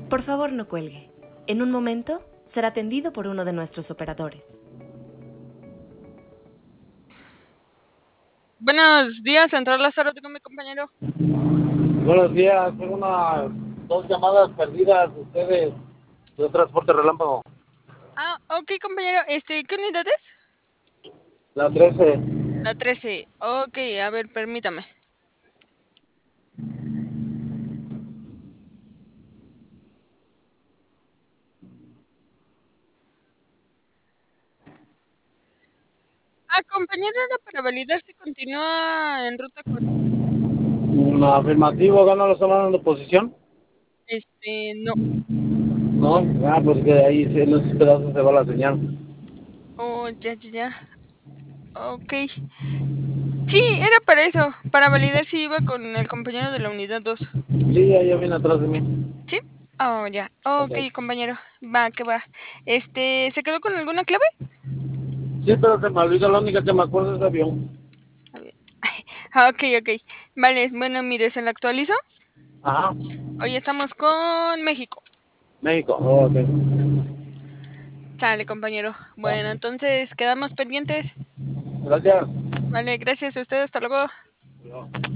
Por favor, no cuelgue. En un momento, será atendido por uno de nuestros operadores. Buenos días, Central Lázaro, tengo mi compañero. Buenos días, tengo dos llamadas perdidas de ustedes de transporte relámpago. Ok, compañero, ¿qué unidad es? La 13. La 13. Ok, a ver, permítame. Compañero, era para validar si continúa en ruta con... Afirmativo, ¿no lo están dando posición? No. No, pues que ahí en esos pedazos se va la señal. Oh, ya. Ok. Sí, era para eso, para validar si iba con el compañero de la unidad 2. Sí, ella viene atrás de mí. ¿Sí? Oh, ya. Ok, Okay. compañero. Va, que va. ¿Se quedó con alguna clave? Sí, pero se me olvidó, la única que me acuerdo es de avión. A ver. Ok. Vale, bueno, mire, ¿se la actualizo? Ajá. Hoy estamos con México. México. Oh, ok. Sale, compañero. Bueno, entonces quedamos pendientes. Gracias. Vale, gracias a ustedes. Hasta luego. No.